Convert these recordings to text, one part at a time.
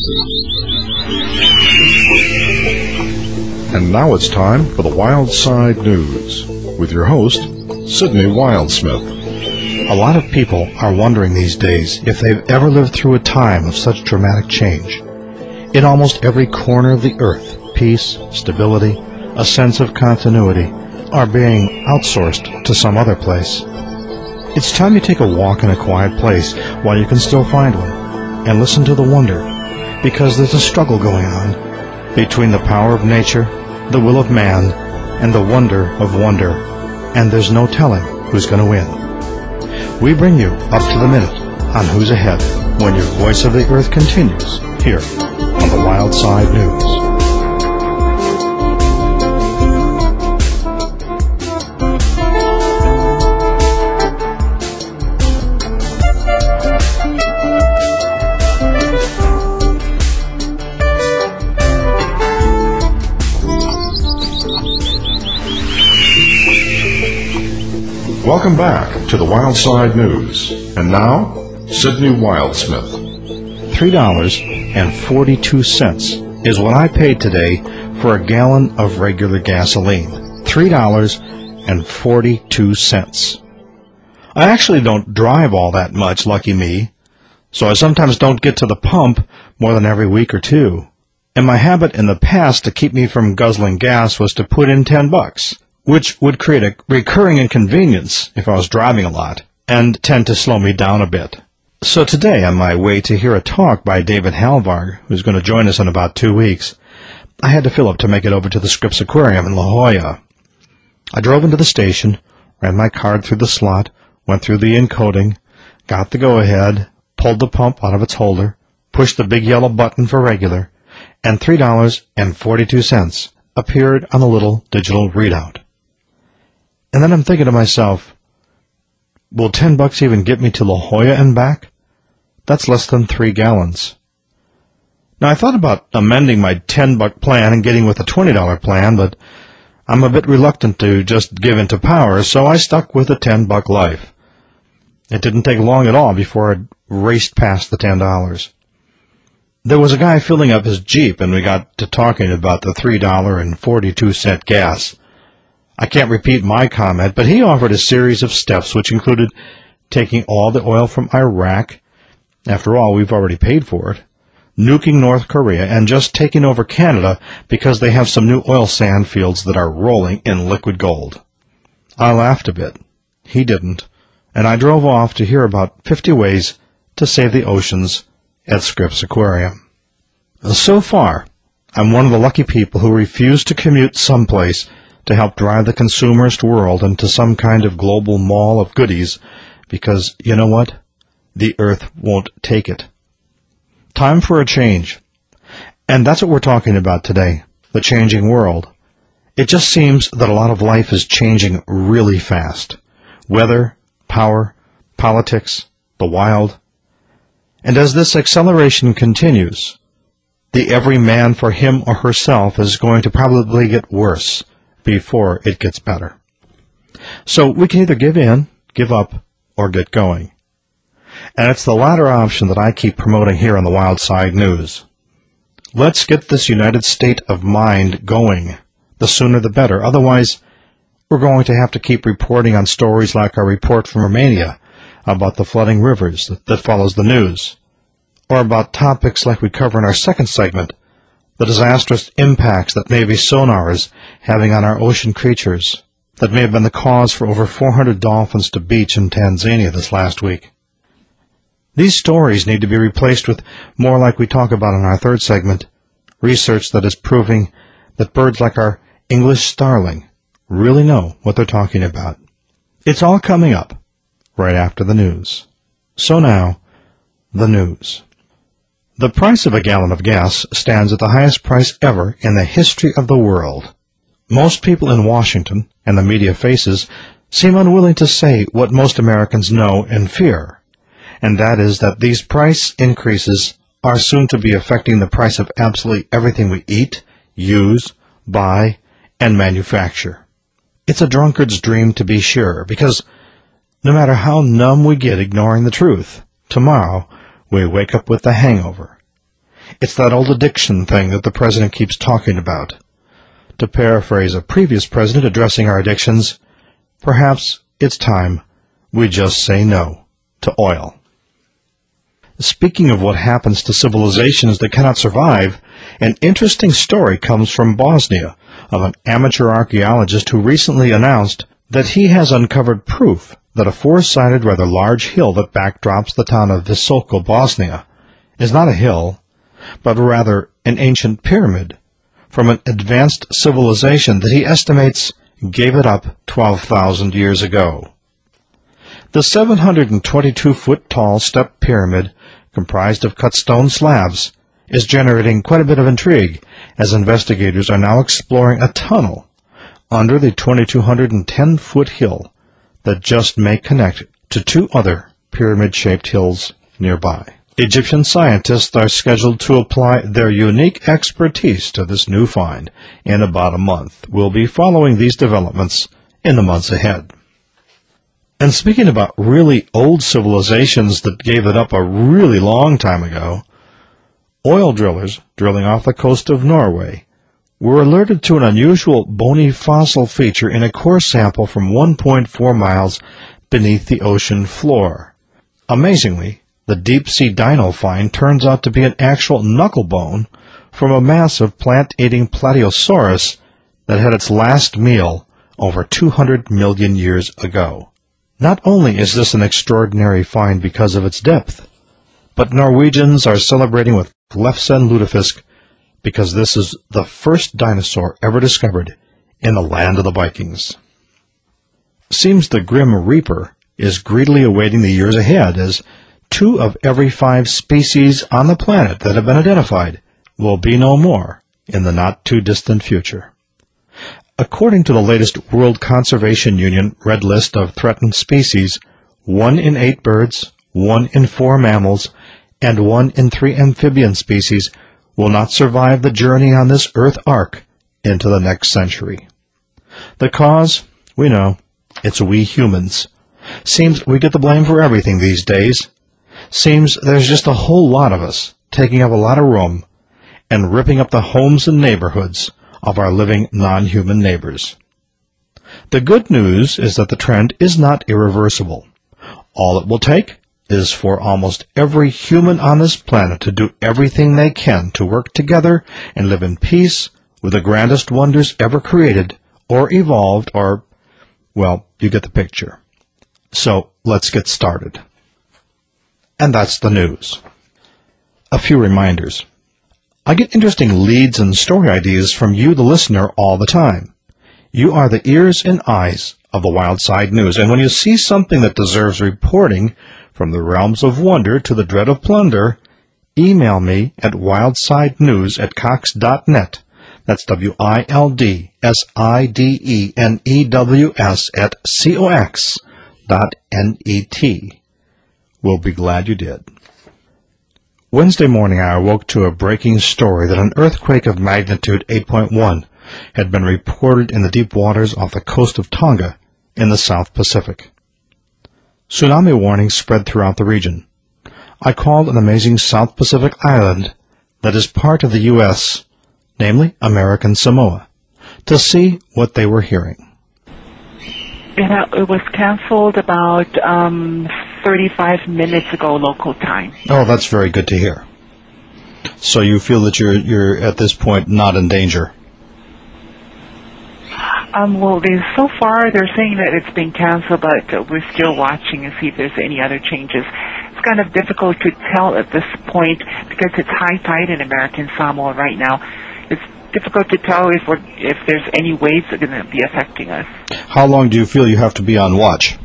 And now it's time for the Wild Side News with your host, Sydney Wildsmith. A lot of people are wondering these days if they've ever lived through a time of such dramatic change. In almost every corner of the earth, peace, stability, a sense of continuity are being outsourced to some other place. It's time you take a walk in a quiet place while you can still find one, and listen to the wonder, because there's a struggle going on between the power of nature, the will of man, and the wonder of wonder, and there's no telling who's going to win. We bring you up to the minute on Who's Ahead when your Voice of the Earth continues here on the Wild Side News. Welcome back to the Wild Side News. And now, Sydney Wildsmith. $3.42 is what I paid today for a gallon of regular gasoline. $3.42. I actually don't drive all that much, lucky me, so I sometimes don't get to the pump more than every week or two. And my habit in the past to keep me from guzzling gas was to put in $10, which would create a recurring inconvenience if I was driving a lot, and tend to slow me down a bit. So today, on my way to hear a talk by David Halvarg, who's going to join us in about 2 weeks, I had to fill up to make it over to the Scripps Aquarium in La Jolla. I drove into the station, ran my card through the slot, went through the encoding, got the go-ahead, pulled the pump out of its holder, pushed the big yellow button for regular, and $3.42 appeared on the little digital readout. And then I'm thinking to myself, will $10 even get me to La Jolla and back? That's less than 3 gallons. Now, I thought about amending my $10 plan and getting with a $20 plan, but I'm a bit reluctant to just give in to power, so I stuck with the $10 life. It didn't take long at all before I raced past the $10. There was a guy filling up his Jeep, and we got to talking about the $3.42 gas. I can't repeat my comment, but he offered a series of steps which included taking all the oil from Iraq, after all, we've already paid for it, nuking North Korea, and just taking over Canada because they have some new oil sand fields that are rolling in liquid gold. I laughed a bit. He didn't, and I drove off to hear about 50 ways to save the oceans at Scripps Aquarium. So far, I'm one of the lucky people who refuse to commute someplace to help drive the consumerist world into some kind of global mall of goodies, because, you know what? The earth won't take it. Time for a change. And that's what we're talking about today, the changing world. It just seems that a lot of life is changing really fast. Weather, power, politics, the wild. And as this acceleration continues, the every man for him or herself is going to probably get worse before it gets better. So we can either give in, give up, or get going. And it's the latter option that I keep promoting here on the Wild Side News. Let's get this united state of mind going. The sooner the better. Otherwise, we're going to have to keep reporting on stories like our report from Romania about the flooding rivers that follows the news, or about topics like we cover in our second segment, the disastrous impacts that Navy sonar is having on our ocean creatures that may have been the cause for over 400 dolphins to beach in Tanzania this last week. These stories need to be replaced with more like we talk about in our third segment, research that is proving that birds like our English starling really know what they're talking about. It's all coming up right after the news. So now, the news. The price of a gallon of gas stands at the highest price ever in the history of the world. Most people in Washington, and the media faces, seem unwilling to say what most Americans know and fear, and that is that these price increases are soon to be affecting the price of absolutely everything we eat, use, buy, and manufacture. It's a drunkard's dream to be sure, because no matter how numb we get ignoring the truth, tomorrow we wake up with the hangover. It's that old addiction thing that the president keeps talking about. To paraphrase a previous president addressing our addictions, perhaps it's time we just say no to oil. Speaking of what happens to civilizations that cannot survive, an interesting story comes from Bosnia of an amateur archaeologist who recently announced that he has uncovered proof that a four-sided, rather large hill that backdrops the town of Visoko, Bosnia, is not a hill, but rather an ancient pyramid from an advanced civilization that he estimates gave it up 12,000 years ago. The 722-foot-tall step pyramid, comprised of cut stone slabs, is generating quite a bit of intrigue as investigators are now exploring a tunnel under the 2,210-foot hill that just may connect to two other pyramid-shaped hills nearby. Egyptian scientists are scheduled to apply their unique expertise to this new find in about a month. We'll be following these developments in the months ahead. And speaking about really old civilizations that gave it up a really long time ago, oil drillers drilling off the coast of Norway were alerted to an unusual bony fossil feature in a core sample from 1.4 miles beneath the ocean floor. Amazingly, the deep-sea dino find turns out to be an actual knuckle bone from a massive plant-eating Plateosaurus that had its last meal over 200 million years ago. Not only is this an extraordinary find because of its depth, but Norwegians are celebrating with Lefsen lutefisk because this is the first dinosaur ever discovered in the land of the Vikings. Seems the Grim Reaper is greedily awaiting the years ahead as 2 of every 5 species on the planet that have been identified will be no more in the not-too-distant future. According to the latest World Conservation Union Red List of Threatened Species, 1 in 8 birds, 1 in 4 mammals, and 1 in 3 amphibian species will not survive the journey on this Earth arc into the next century. The cause? We know. It's we humans. Seems we get the blame for everything these days. Seems there's just a whole lot of us taking up a lot of room and ripping up the homes and neighborhoods of our living non-human neighbors. The good news is that the trend is not irreversible. All it will take is for almost every human on this planet to do everything they can to work together and live in peace with the grandest wonders ever created or evolved or, well, you get the picture. So let's get started. And that's the news. A few reminders. I get interesting leads and story ideas from you, the listener, all the time. You are the ears and eyes of the Wild Side News, and when you see something that deserves reporting, from the realms of wonder to the dread of plunder, email me at wildsidenews@cox.net. That's wildsidenews@cox.net. We'll be glad you did. Wednesday morning I awoke to a breaking story that an earthquake of magnitude 8.1 had been reported in the deep waters off the coast of Tonga in the South Pacific. Tsunami warnings spread throughout the region. I called an amazing South Pacific island that is part of the U.S., namely American Samoa, to see what they were hearing. It was canceled about 35 minutes ago local time. Oh, that's very good to hear. So you feel that you're at this point not in danger? Well, so far they're saying that it's been canceled, but we're still watching and see if there's any other changes. It's kind of difficult to tell at this point because it's high tide in American Samoa right now. It's difficult to tell if there's any waves that are going to be affecting us. How long do you feel you have to be on watch?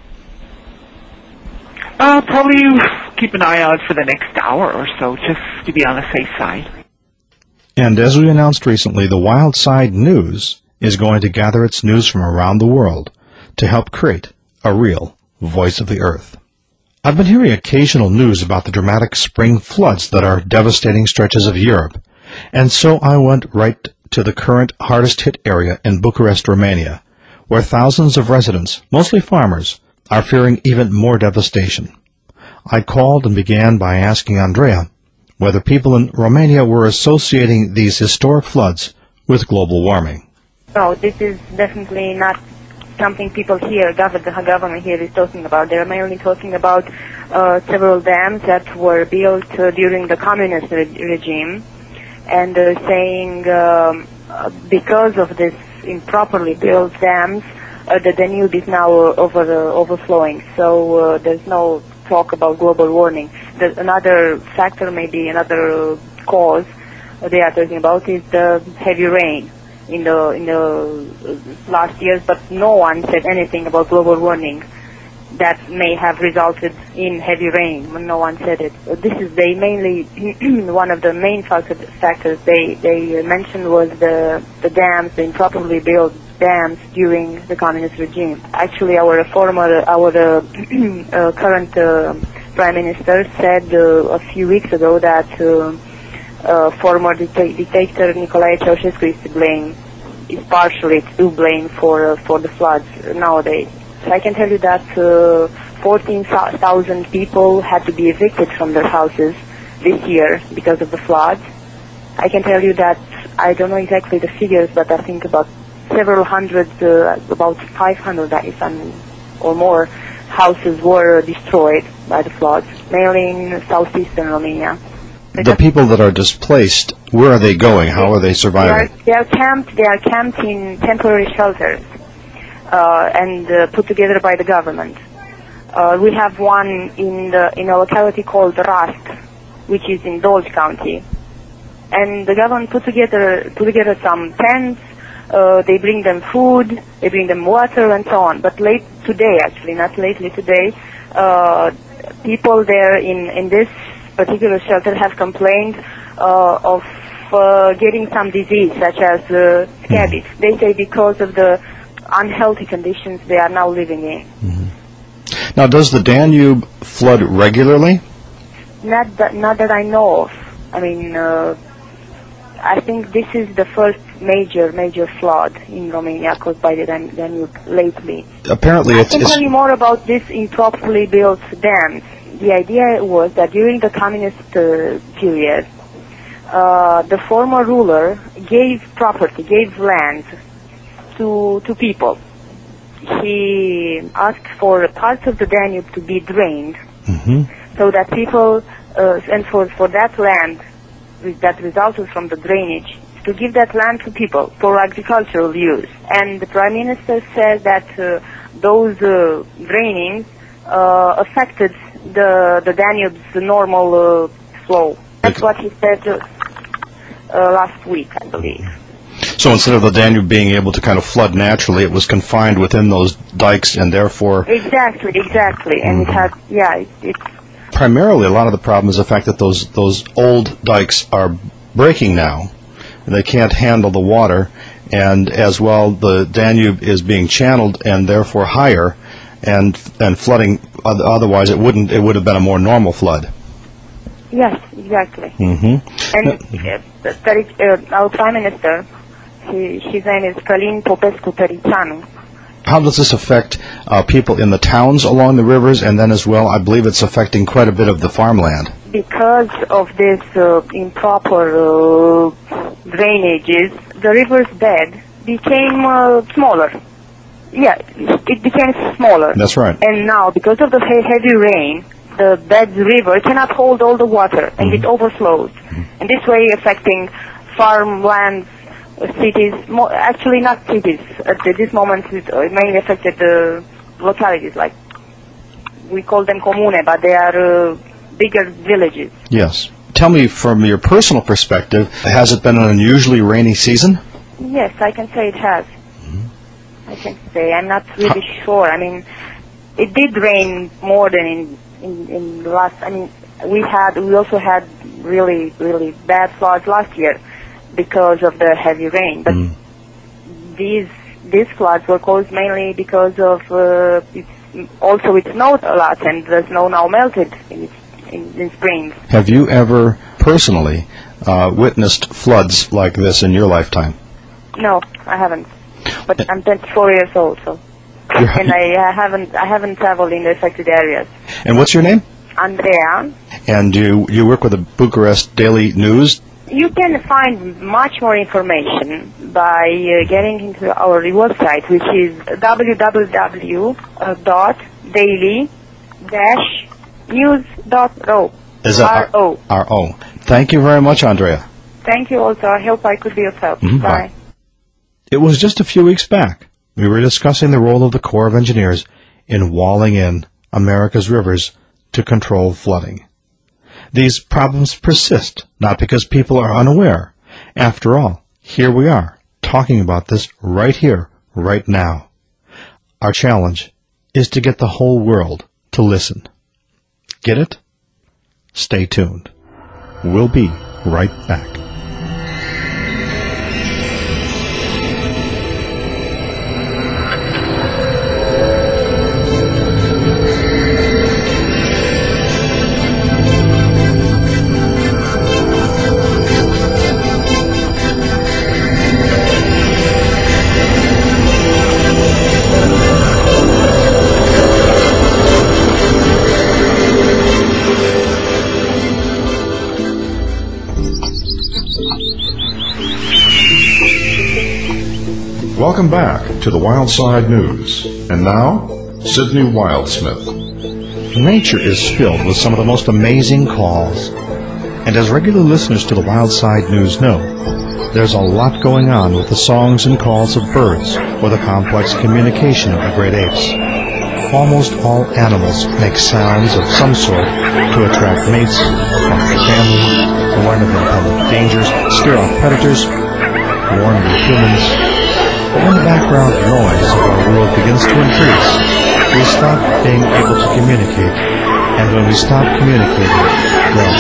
Probably keep an eye out for the next hour or so, just to be on the safe side. And as we announced recently, the Wild Side News is going to gather its news from around the world to help create a real voice of the earth. I've been hearing occasional news about the dramatic spring floods that are devastating stretches of Europe, and so I went right to the current hardest-hit area in Bucharest, Romania, where thousands of residents, mostly farmers, are fearing even more devastation. I called and began by asking Andrea whether people in Romania were associating these historic floods with global warming. No, this is definitely not something people here, the government here is talking about. They're mainly talking about several dams that were built during the communist regime, and saying because of this improperly built dams, the Danube is now overflowing. So there's no talk about global warming. Another factor, maybe another cause they are talking about is the heavy rain in the last years, but no one said anything about global warming that may have resulted in heavy rain. No one said it. They mainly one of the main factors they mentioned was the dams, the improperly built dams during the communist regime. Actually, our current prime minister said a few weeks ago that former dictator Nicolae Ceausescu is partially to blame for the floods nowadays. So I can tell you that 14,000 people had to be evicted from their houses this year because of the floods. I can tell you that I don't know exactly the figures, but I think about several hundred, about 500 or more houses were destroyed by the floods, mainly in southeastern Romania. The people that are displaced, where are they going? How are they surviving? They are camped in temporary shelters and put together by the government. We have one in a locality called Rast, which is in Dolj County, and the government put together some tents. They bring them food, they bring them water, and so on. But not lately today, people there in this particular shelter have complained of getting some disease, such as scabies. They say because of the unhealthy conditions they are now living in. Mm-hmm. Now, does the Danube flood regularly? Not that I know of. I mean, I think this is the first major flood in Romania caused by the Danube lately. Apparently, I can tell you more about this improperly built dams. The idea was that during the communist period, the former ruler gave land to people. He asked for parts of the Danube to be drained, mm-hmm. so that people, and for that land that resulted from the drainage, to give that land to people for agricultural use. And the Prime Minister said that those drainings affected the Danube's normal flow. That's what he said last week, I believe. So instead of the Danube being able to kind of flood naturally, it was confined within those dikes, and therefore... Exactly. And mm-hmm. It's... Primarily, a lot of the problem is the fact that those old dikes are breaking now. They can't handle the water, and as well, the Danube is being channeled and therefore higher, and flooding. Otherwise, it would have been a more normal flood. Yes, exactly. Mm-hmm. And our Prime Minister, his name is Călin Popescu-Tărițanu. How does this affect people in the towns along the rivers, and then as well, I believe it's affecting quite a bit of the farmland? Because of this improper drainages, the river's bed became smaller. Yeah, it became smaller. That's right. And now, because of the heavy rain, the river cannot hold all the water, and mm-hmm. it overflows. Mm-hmm. And this way affecting farmlands, cities, actually not cities. At this moment, it mainly affected the localities, like we call them comune, but they are bigger villages. Yes. Tell me, from your personal perspective, has it been an unusually rainy season? Yes, I can say it has. Mm-hmm. I can say. I'm not really sure. I mean, it did rain more than in the last. I mean, we also had really bad floods last year because of the heavy rain. But these floods were caused mainly because of it snowed a lot, and the snow now melted in spring. Have you ever personally witnessed floods like this in your lifetime? No, I haven't. But I'm 24 years old, so and I haven't traveled in the affected areas. And what's your name? Andrea. And you work with the Bucharest Daily News. You can find much more information by getting into our website, which is www.daily-news.ro. Is that R-O? Thank you very much, Andrea. Thank you also. I hope I could be of help. Mm-hmm. Bye. It was just a few weeks back. We were discussing the role of the Corps of Engineers in walling in America's rivers to control flooding. These problems persist, not because people are unaware. After all, here we are, talking about this right here, right now. Our challenge is to get the whole world to listen. Get it? Stay tuned. We'll be right back. Welcome back to the Wild Side News. And now, Sydney Wildsmith. Nature is filled with some of the most amazing calls. And as regular listeners to the Wild Side News know, there's a lot going on with the songs and calls of birds or the complex communication of the great apes. Almost all animals make sounds of some sort to attract mates, comfort family, warn of impending dangers, scare off predators, warn the humans. But when the background noise of our world begins to increase, we stop being able to communicate. And when we stop communicating, well,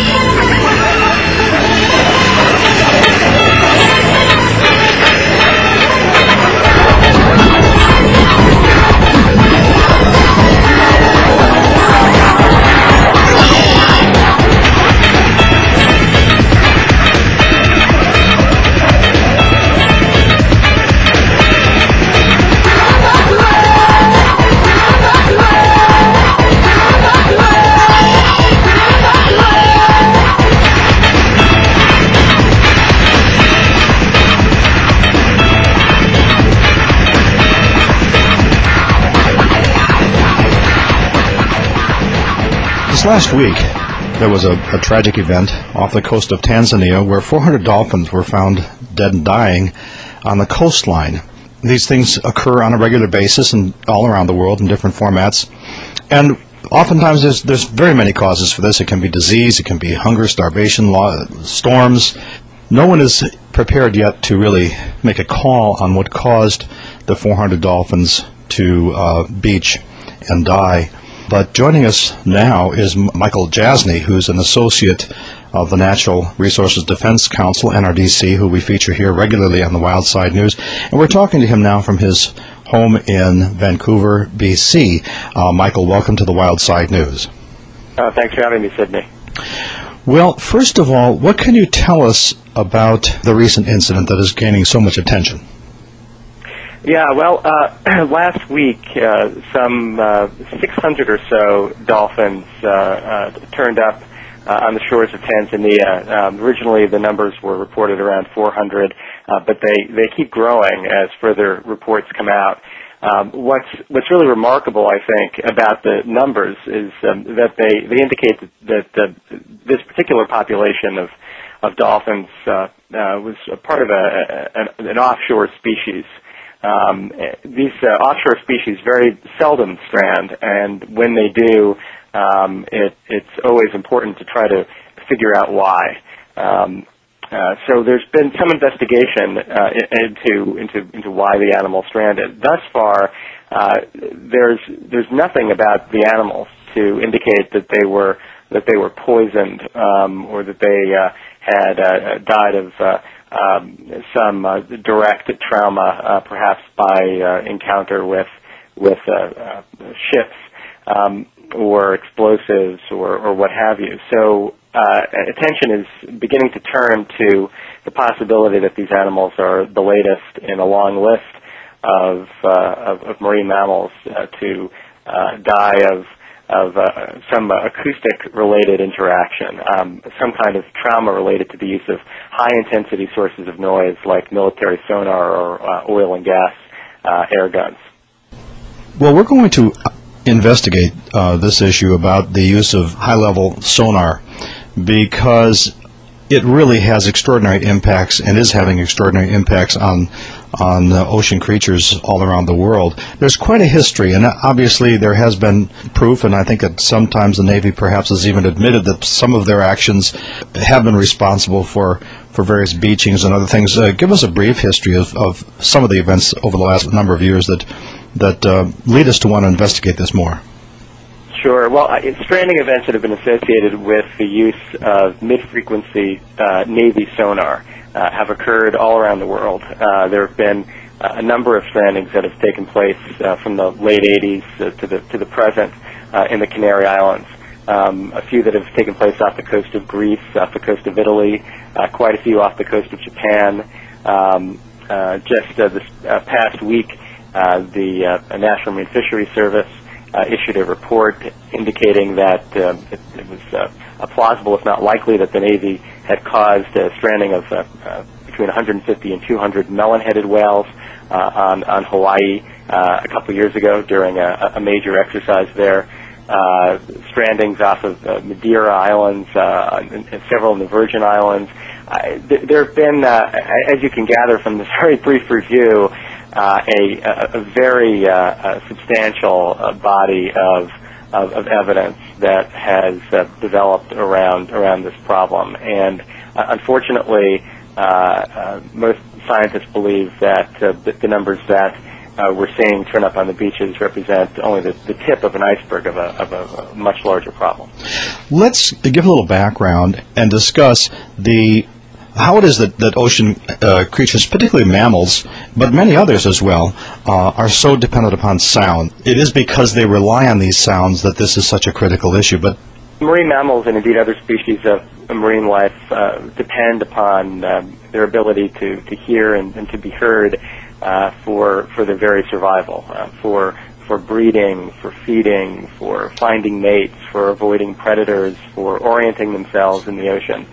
last week, there was a tragic event off the coast of Tanzania where 400 dolphins were found dead and dying on the coastline. These things occur on a regular basis and all around the world in different formats. And oftentimes there's very many causes for this. It can be disease, it can be hunger, starvation, storms. No one is prepared yet to really make a call on what caused the 400 dolphins to beach and die. But joining us now is Michael Jasny, who's an associate of the Natural Resources Defense Council, NRDC, who we feature here regularly on the Wild Side News. And we're talking to him now from his home in Vancouver, BC. Michael, welcome to the Wild Side News. Thanks for having me, Sydney. Well, first of all, what can you tell us about the recent incident that is gaining so much attention? Yeah, well, last week, some 600 or so dolphins turned up on the shores of Tanzania. Originally, the numbers were reported around 400, but they keep growing as further reports come out. What's really remarkable, I think, about the numbers is that they indicate that this particular population of dolphins was a part of an offshore species. These offshore species very seldom strand, and when they do, it's always important to try to figure out why. So there's been some investigation into why the animal stranded. Thus far, there's nothing about the animals to indicate that they were poisoned or that they had died of some direct trauma, perhaps by encounter with ships or explosives or what have you. So attention is beginning to turn to the possibility that these animals are the latest in a long list of marine mammals to die some acoustic-related interaction, some kind of trauma related to the use of high-intensity sources of noise like military sonar or oil and gas air guns. Well, we're going to investigate this issue about the use of high-level sonar because it really has extraordinary impacts and is having extraordinary impacts on ocean creatures all around the world. There's quite a history, and obviously there has been proof, and I think that sometimes the Navy perhaps has even admitted that some of their actions have been responsible for various beachings and other things. Give us a brief history of some of the events over the last number of years that lead us to want to investigate this more. Sure. Well, stranding events that have been associated with the use of mid-frequency Navy sonar have occurred all around the world. There have been a number of strandings that have taken place from the late 80s to the present in the Canary Islands. A few that have taken place off the coast of Greece, off the coast of Italy, quite a few off the coast of Japan. Just this past week, the National Marine Fisheries Service issued a report indicating that it was plausible, if not likely, that the Navy had caused a stranding of between 150 and 200 melon-headed whales on Hawaii a couple of years ago during a major exercise there. Strandings off of Madeira Islands, and several in the Virgin Islands. There have been, as you can gather from this very brief review, a very substantial body of evidence that has developed around this problem. And unfortunately, most scientists believe that the numbers that we're seeing turn up on the beaches represent only the tip of an iceberg of a much larger problem. Let's give a little background and discuss how it is that ocean creatures, particularly mammals, but many others as well, are so dependent upon sound. It is because they rely on these sounds that this is such a critical issue. But marine mammals and indeed other species of marine life depend upon their ability to hear and to be heard for their very survival, for breeding, for feeding, for finding mates, for avoiding predators, for orienting themselves in the ocean.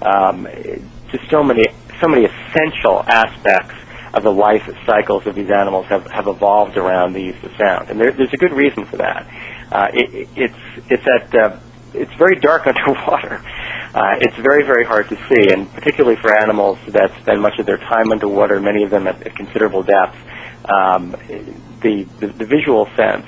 Just so many essential aspects of the life cycles of these animals have evolved around the use of sound, and there's a good reason for that. It's very dark underwater. It's very, very hard to see, and particularly for animals that spend much of their time underwater, many of them at considerable depth, the visual sense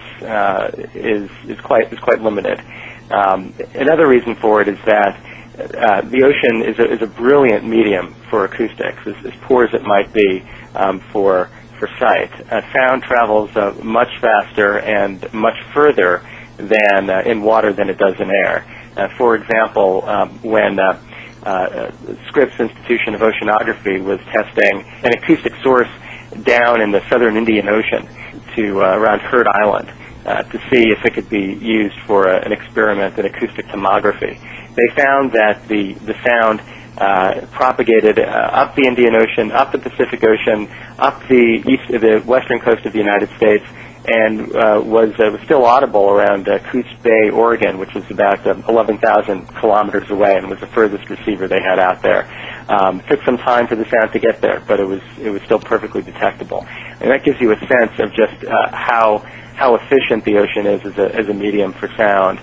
is quite limited. Another reason for it is that the ocean is a brilliant medium for acoustics, as poor as it might be for sight. Sound travels much faster and much further than in water than it does in air. For example, when Scripps Institution of Oceanography was testing an acoustic source down in the southern Indian Ocean to around Heard Island to see if it could be used for an experiment in acoustic tomography, they found that the sound propagated up the Indian Ocean, up the Pacific Ocean, up the western coast of the United States, and was still audible around Coos Bay, Oregon, which was about 11,000 kilometers away, and was the furthest receiver they had out there. Took some time for the sound to get there, but it was still perfectly detectable, and that gives you a sense of just how efficient the ocean is as a medium for sound.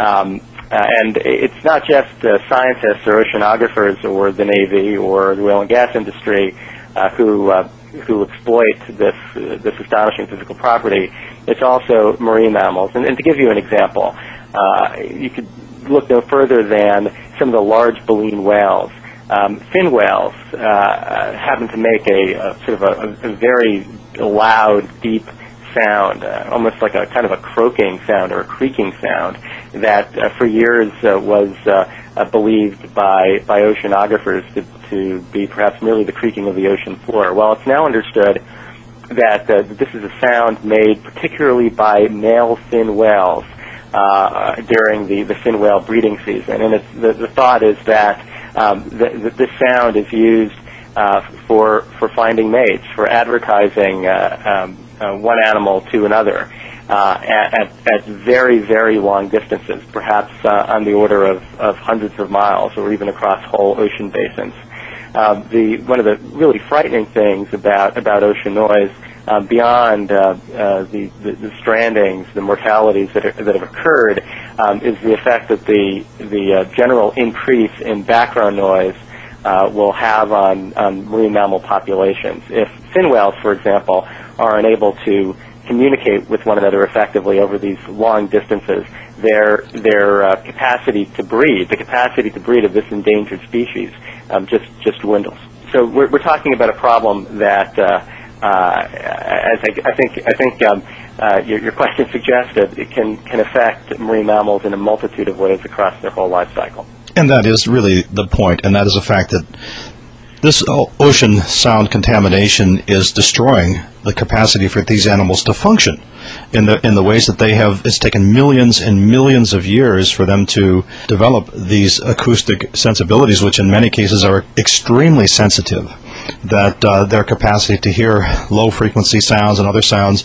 And it's not just scientists or oceanographers or the Navy or the oil and gas industry who exploit this astonishing physical property. It's also marine mammals. And to give you an example, you could look no further than some of the large baleen whales. Fin whales happen to make a sort of a very loud, deep sound, almost like a kind of a croaking sound or a creaking sound that for years was believed by oceanographers to be perhaps merely the creaking of the ocean floor. Well, it's now understood that this is a sound made particularly by male fin whales during the fin whale breeding season. And the thought is that this sound is used for finding mates, for advertising one animal to another. at very, very long distances, perhaps on the order of hundreds of miles or even across whole ocean basins. One of the really frightening things about ocean noise, beyond the strandings, the mortalities that have occurred, is the effect that the general increase in background noise will have on marine mammal populations. If fin whales, for example, are unable to communicate with one another effectively over these long distances, their capacity to breed, the capacity to breed of this endangered species, just dwindles. So we're talking about a problem that, as I think your question suggested, it can affect marine mammals in a multitude of ways across their whole life cycle. And that is really the point, and that is the fact that this ocean sound contamination is destroying the capacity for these animals to function in the ways that they have. It's taken millions and millions of years for them to develop these acoustic sensibilities, which in many cases are extremely sensitive, that their capacity to hear low-frequency sounds and other sounds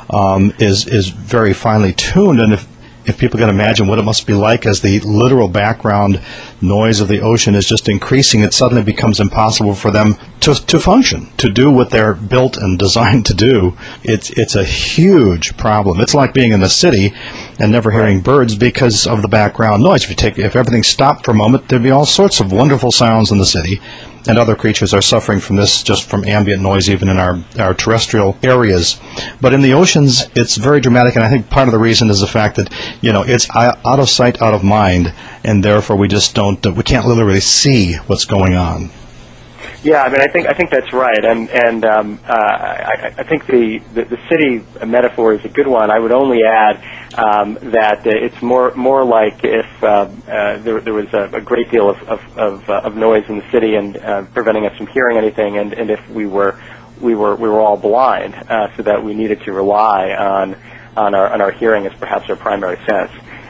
is very finely tuned. And if people can imagine what it must be like as the literal background noise of the ocean is just increasing, it suddenly becomes impossible for them to function, to do what they're built and designed to do. It's a huge problem. It's like being in the city and never hearing birds because of the background noise. If everything stopped for a moment, there'd be all sorts of wonderful sounds in the city, and other creatures are suffering from this, just from ambient noise, even in our terrestrial areas. But in the oceans, it's very dramatic, and I think part of the reason is the fact that, it's out of sight, out of mind, and therefore we can't literally see what's going on. Yeah, I mean, I think that's right, and I think the city metaphor is a good one. I would only add that it's more like if there was a great deal of noise in the city and preventing us from hearing anything, and if we were all blind, so that we needed to rely on our hearing as perhaps our primary sense.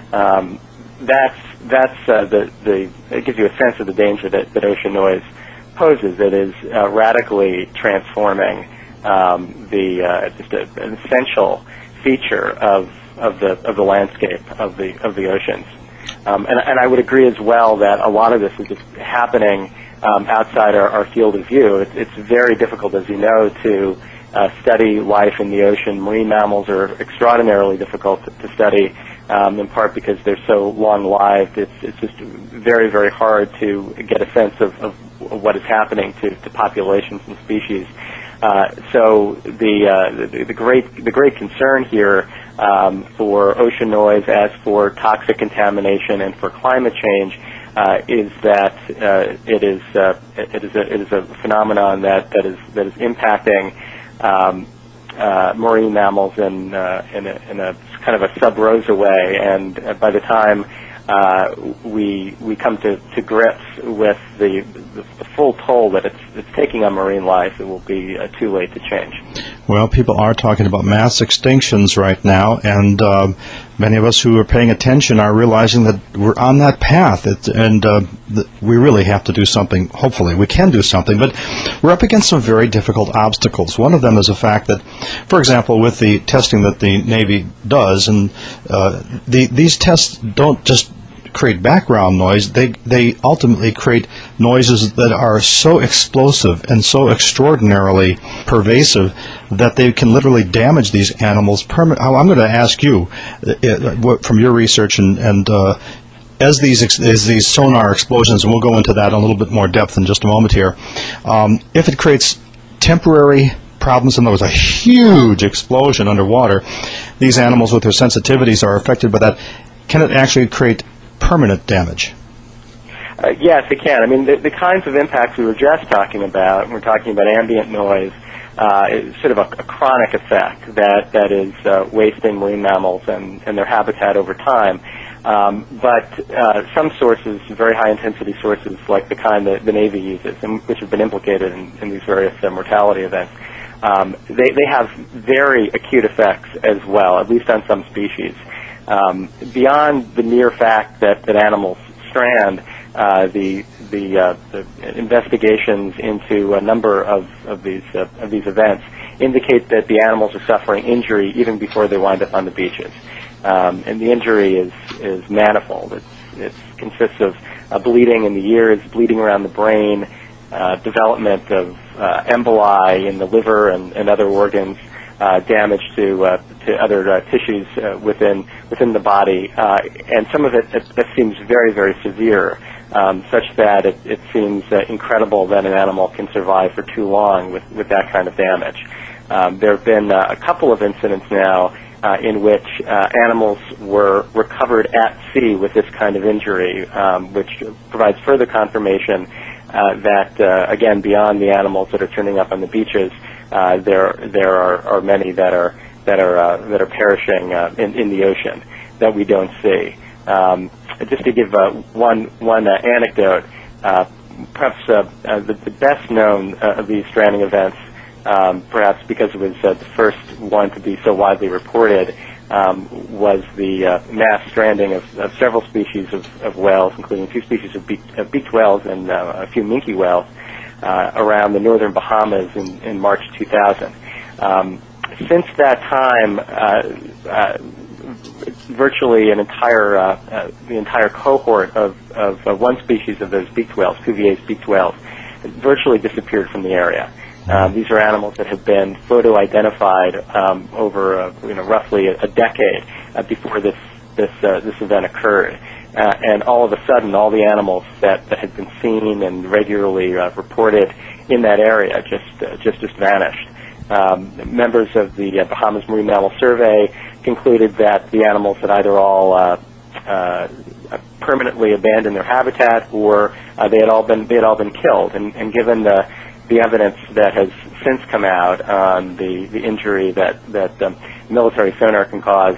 It gives you a sense of the danger that ocean noise poses. It is radically transforming just an essential feature of the landscape of the oceans. And I would agree as well that a lot of this is just happening outside our field of view. It's very difficult, as you know, to study life in the ocean. Marine mammals are extraordinarily difficult to study, in part because they're so long-lived. It's just very, very hard to get a sense of what is happening to populations and species. So the great concern here for ocean noise, as for toxic contamination and for climate change, is that it is a phenomenon that is impacting marine mammals in a kind of a sub rosa way, and by the time we come to grips with the full toll that it's taking on marine life, it will be too late to change. Well, people are talking about mass extinctions right now, and many of us who are paying attention are realizing that we're on that path, we really have to do something. Hopefully we can do something, but we're up against some very difficult obstacles. One of them is the fact that, for example, with the testing that the Navy does, and these tests don't just create background noise, they ultimately create noises that are so explosive and so extraordinarily pervasive that they can literally damage these animals permanently. I'm going to ask you, from your research and as these sonar explosions, and we'll go into that in a little bit more depth in just a moment here, if it creates temporary problems and there was a huge explosion underwater, these animals with their sensitivities are affected by that. Can it actually create permanent damage? Yes, it can. I mean, the kinds of impacts we were just talking about, we're talking about ambient noise, is sort of a chronic effect that is wasting marine mammals and their habitat over time. But some sources, very high-intensity sources like the kind that the Navy uses, and which have been implicated in these various mortality events, they have very acute effects as well, at least on some species. Beyond the mere fact that animals strand, the investigations into a number of these events indicate that the animals are suffering injury even before they wind up on the beaches. And the injury is manifold. It consists of bleeding in the ears, bleeding around the brain, development of emboli in the liver and other organs, damage to other tissues within the body, and some of it seems very, very severe, such that it seems incredible that an animal can survive for too long with that kind of damage. There have been a couple of incidents now in which animals were recovered at sea with this kind of injury, which provides further confirmation that, again, beyond the animals that are turning up on the beaches, there are many that are perishing in the ocean that we don't see. Just to give one anecdote, perhaps the best known of these stranding events, perhaps because it was the first one to be so widely reported, was the mass stranding of several species of whales, including 2 species of beaked whales and a few minke whales, around the northern Bahamas in March 2000. Since that time, virtually the entire cohort of one species of those beaked whales, Cuvier's beaked whales, virtually disappeared from the area. These are animals that have been photo-identified over roughly a decade before this event occurred, and all of a sudden, all the animals that had been seen and regularly reported in that area just vanished. Members of the Bahamas Marine Mammal Survey concluded that the animals had either all permanently abandoned their habitat, or they had all been killed. And given the evidence that has since come out on the injury that military sonar can cause,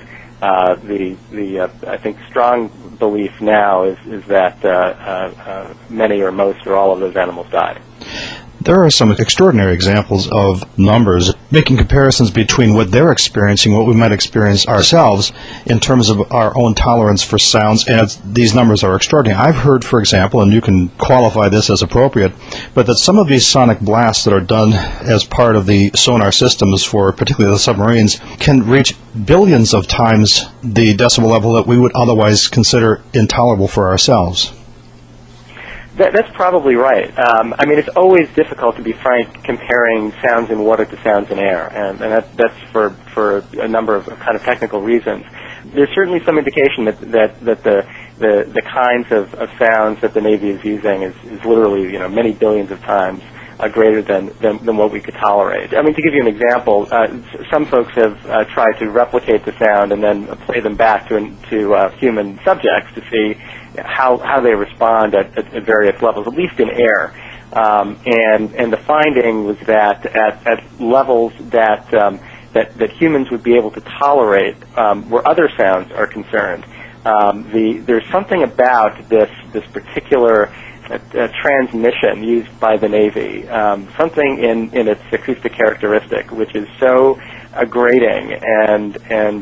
I think strong belief now is that many or most or all of those animals died. There are some extraordinary examples of numbers, making comparisons between what they're experiencing, what we might experience ourselves in terms of our own tolerance for sounds, and these numbers are extraordinary. I've heard, for example, and you can qualify this as appropriate, but that some of these sonic blasts that are done as part of the sonar systems for particularly the submarines can reach billions of times the decibel level that we would otherwise consider intolerable for ourselves. That's probably right. I mean, it's always difficult, to be frank, comparing sounds in water to sounds in air, and that's for a number of kind of technical reasons. There's certainly some indication that the kinds of sounds that the Navy is using is literally many billions of times greater than what we could tolerate. I mean, to give you an example, some folks have tried to replicate the sound and then play them back to human subjects to see how they respond at various levels, at least in air. And the finding was that at levels that humans would be able to tolerate, where other sounds are concerned, there's something about this particular transmission used by the Navy, something in its acoustic characteristic, which is so grating and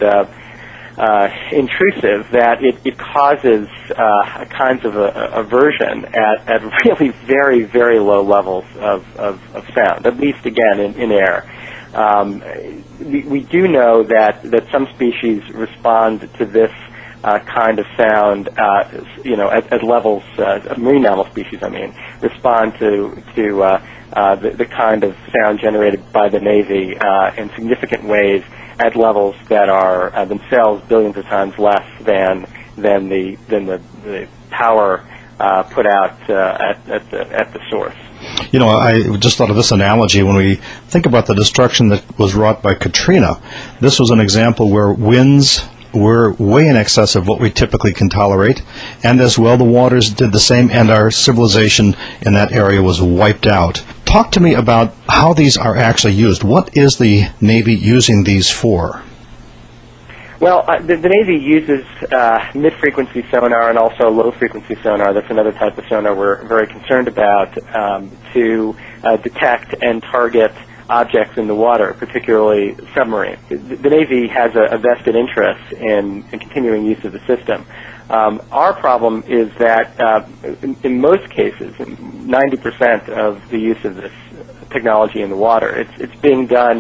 intrusive that it causes kinds of aversion at really very, very low levels of sound, at least, again, in air. We do know that some species respond to this kind of sound, at levels, marine mammal species, respond to the kind of sound generated by the Navy in significant ways at levels that are themselves billions of times less than the power put out at the source. I just thought of this analogy when we think about the destruction that was wrought by Katrina. This was an example where winds were way in excess of what we typically can tolerate, and as well the waters did the same, and our civilization in that area was wiped out. Talk to me about how these are actually used. What is the Navy using these for? Well, the Navy uses mid-frequency sonar and also low-frequency sonar. That's another type of sonar we're very concerned about, to detect and target objects in the water, particularly submarines. The Navy has a vested interest in continuing use of the system. Our problem is that in most cases, 90% of the use of this technology in the water, it's being done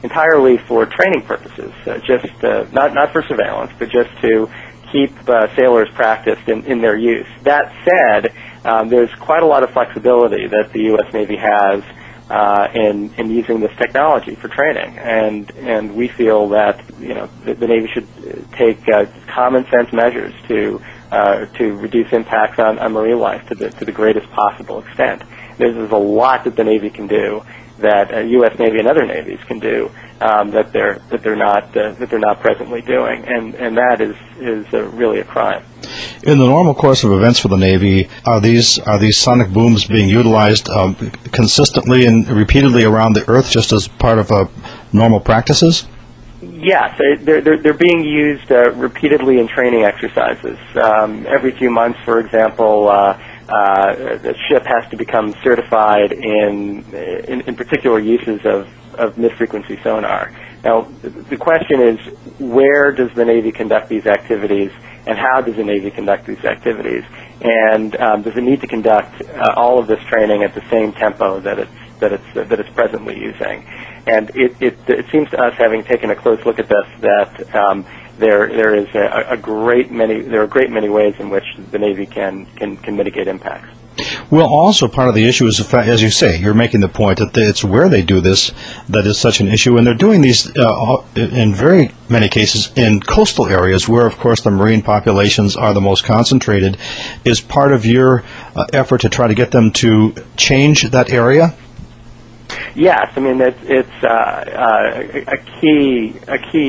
entirely for training purposes, just not for surveillance, but just to keep sailors practiced in their use. That said, there's quite a lot of flexibility that the U.S. Navy has in using this technology for training, and we feel that the Navy should take common sense measures to reduce impacts on marine life to the greatest possible extent. There's a lot that the Navy can do that U.S. Navy and other navies can do that they're not presently doing, and that is really a crime. In the normal course of events for the Navy, are these sonic booms being utilized consistently and repeatedly around the Earth, just as part of normal practices? Yes, they're being used repeatedly in training exercises. Every few months, for example, the ship has to become certified in particular uses of mid-frequency sonar. Now, the question is, where does the Navy conduct these activities, and how does the Navy conduct these activities? And does it need to conduct all of this training at the same tempo that it's presently using? And it seems to us, having taken a close look at this, that there are a great many ways in which the Navy can mitigate impacts. Well, also part of the issue is the fact, as you say, you're making the point that it's where they do this that is such an issue, and they're doing these in very many cases in coastal areas where, of course, the marine populations are the most concentrated. Is part of your effort to try to get them to change that area? Yes, I mean it's a key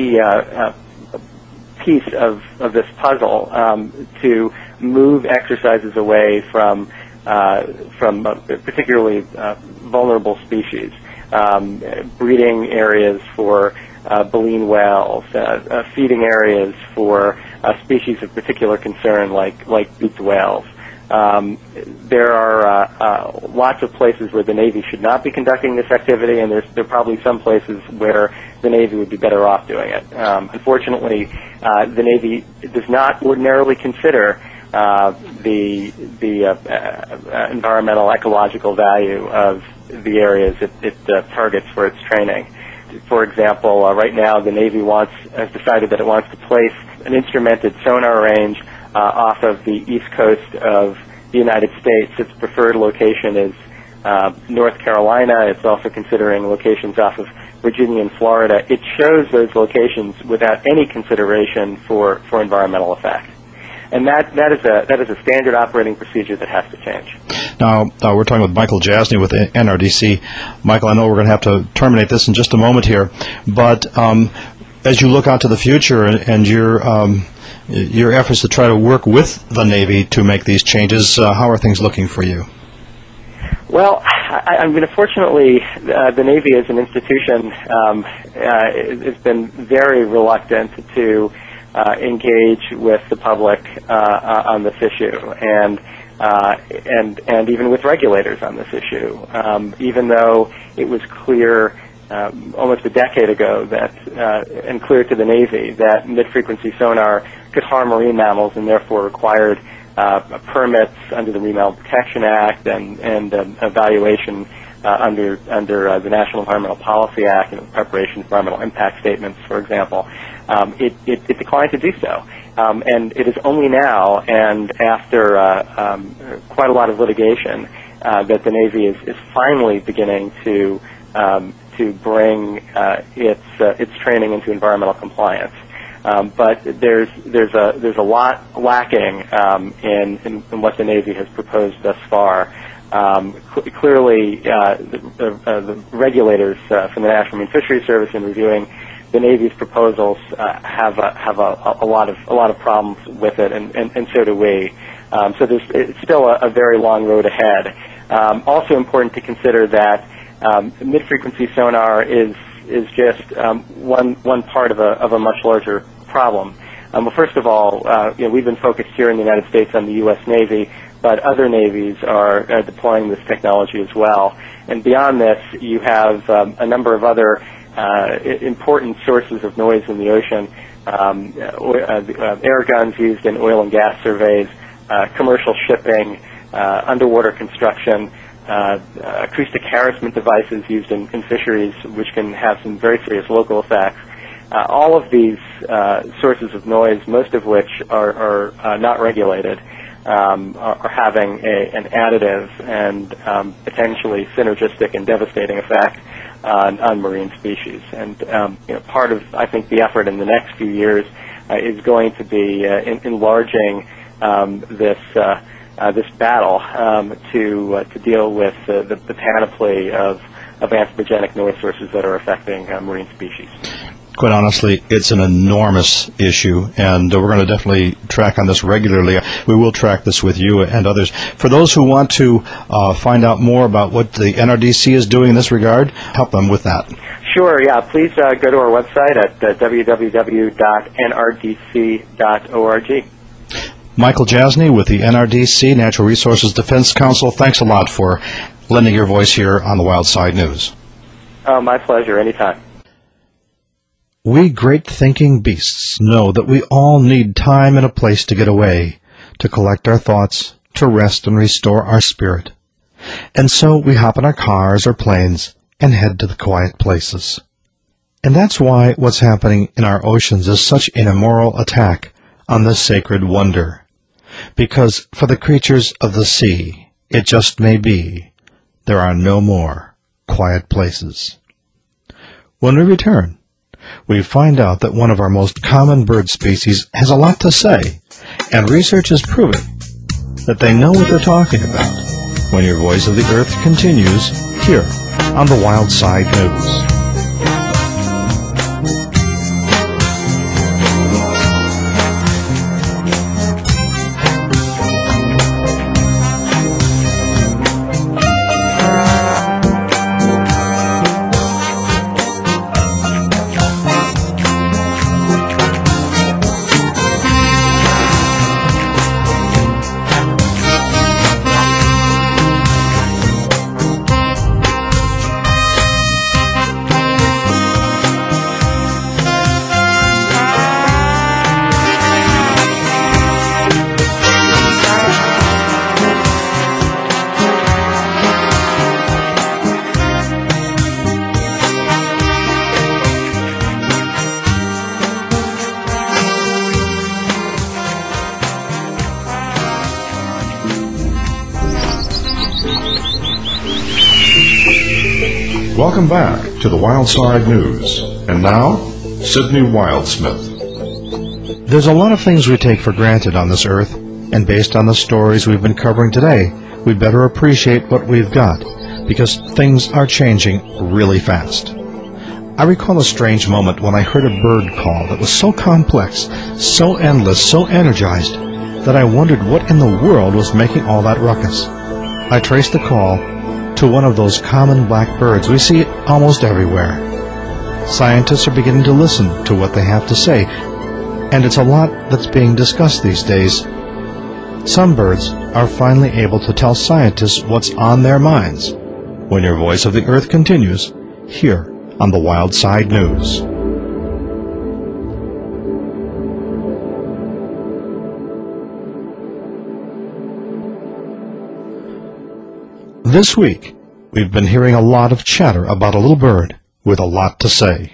piece of this puzzle to move exercises away from particularly vulnerable species, breeding areas for baleen whales, feeding areas for species of particular concern like beaked whales. There are lots of places where the Navy should not be conducting this activity, and there are probably some places where the Navy would be better off doing it. Unfortunately, the Navy does not ordinarily consider the environmental ecological value of the areas it targets for its training. For example, right now the Navy has decided that it wants to place an instrumented sonar range off of the east coast of the United States. Its preferred location is North Carolina. It's also considering locations off of Virginia and Florida. It chose those locations without any consideration for environmental effect. And that is a standard operating procedure that has to change. Now, we're talking with Michael Jasny with NRDC. Michael, I know we're going to have to terminate this in just a moment here, but as you look out to the future and your efforts to try to work with the Navy to make these changes, how are things looking for you? Well, I mean, fortunately, the Navy as an institution has been very reluctant to engage with the public on this issue, and even with regulators on this issue. Even though it was clear almost a decade ago and clear to the Navy that mid-frequency sonar could harm marine mammals and therefore required permits under the Marine Mammal Protection Act and evaluation under the National Environmental Policy Act and preparation of environmental impact statements, for example. It declined to do so. And it is only now, and after quite a lot of litigation, that the Navy is finally beginning to bring its training into environmental compliance. But there's a lot lacking in what the Navy has proposed thus far. Clearly, the regulators from the National Marine Fisheries Service in reviewing the Navy's proposals have a lot of problems with it, and so do we. So it's still a very long road ahead. Also important to consider that mid-frequency sonar is just one part of a much larger problem. Well, first of all, we've been focused here in the United States on the U.S. Navy, but other navies are deploying this technology as well. And beyond this, you have a number of other important sources of noise in the ocean, air guns used in oil and gas surveys, commercial shipping, underwater construction, acoustic harassment devices used in fisheries, which can have some very serious local effects. All of these sources of noise, most of which are not regulated, are having an additive and potentially synergistic and devastating effect on marine species. And part of, I think, the effort in the next few years is going to be enlarging this battle to deal with the panoply of anthropogenic noise sources that are affecting marine species. Quite honestly, it's an enormous issue, and we're going to definitely track on this regularly. We will track this with you and others. For those who want to find out more about what the NRDC is doing in this regard, help them with that. Sure, yeah. Please go to our website at www.nrdc.org. Michael Jasny with the NRDC, Natural Resources Defense Council, thanks a lot for lending your voice here on the Wild Side News. Oh, my pleasure. Anytime. We great thinking beasts know that we all need time and a place to get away, to collect our thoughts, to rest and restore our spirit. And so we hop in our cars or planes and head to the quiet places. And that's why what's happening in our oceans is such an immoral attack on this sacred wonder. Because for the creatures of the sea, it just may be, there are no more quiet places. When we return, we find out that one of our most common bird species has a lot to say, and research is proving that they know what they're talking about. When your Voice of the Earth continues here on the Wild Side News. Welcome back to the Wild Side News. And now, Sidney Wildsmith. There's a lot of things we take for granted on this earth, and based on the stories we've been covering today, we better appreciate what we've got, because things are changing really fast. I recall a strange moment when I heard a bird call that was so complex, so endless, so energized, that I wondered what in the world was making all that ruckus. I traced the call to one of those common black birds we see almost everywhere. Scientists are beginning to listen to what they have to say, and it's a lot that's being discussed these days. Some birds are finally able to tell scientists what's on their minds. When your Voice of the Earth continues, here on the Wild Side News. This week, we've been hearing a lot of chatter about a little bird with a lot to say.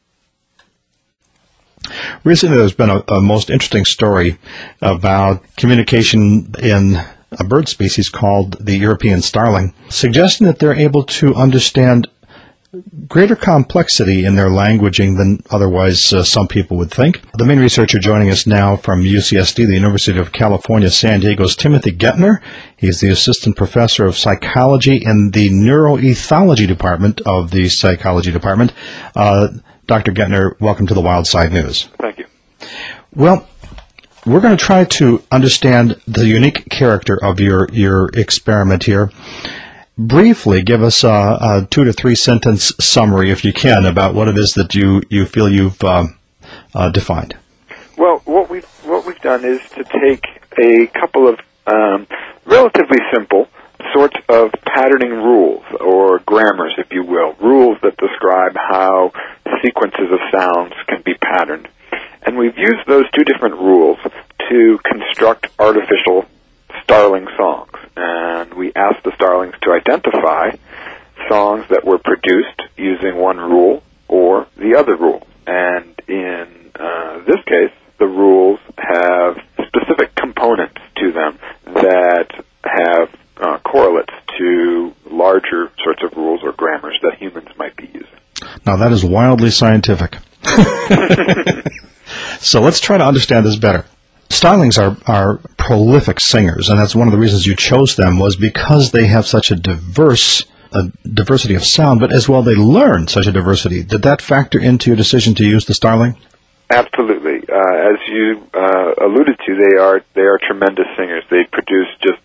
Recently, there's been a most interesting story about communication in a bird species called the European starling, suggesting that they're able to understand greater complexity in their languaging than otherwise some people would think. The main researcher joining us now from UCSD, the University of California, San Diego, is Timothy Gettner. He's the assistant professor of psychology in the neuroethology department of the psychology department. Dr. Gettner, welcome to the Wild Side News. Thank you. Well, we're going to try to understand the unique character of your experiment here. Briefly, give us a 2 to 3 sentence summary, if you can, about what it is that you feel you've defined. Well, what we've done is to take a couple of relatively simple sorts of patterning rules, or grammars, if you will, rules that describe how sequences of sounds can be patterned. And we've used those two different rules to construct artificial starling songs. And we asked the starlings to identify songs that were produced using one rule or the other rule. And in this case, the rules have specific components to them that have correlates to larger sorts of rules or grammars that humans might be using. Now, that is wildly scientific. So let's try to understand this better. Starlings are prolific singers, and that's one of the reasons you chose them, was because they have such a diversity of sound, but as well they learn such a diversity. Did that factor into your decision to use the starling? Absolutely. As you alluded to, they are tremendous singers. They produce just